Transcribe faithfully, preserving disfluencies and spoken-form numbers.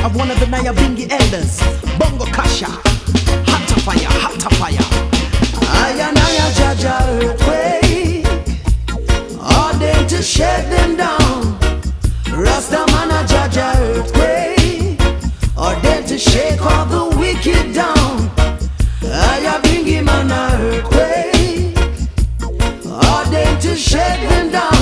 of one of the Nyabingi elders, Bongo Kasha. Hot fire, hot fire. I and I a Jaja earthquake, all day to shake them down. Rasta man a Jaja earthquake, all day to shake all the wicked down. I a Bingy man a earthquake, all day to shake them down.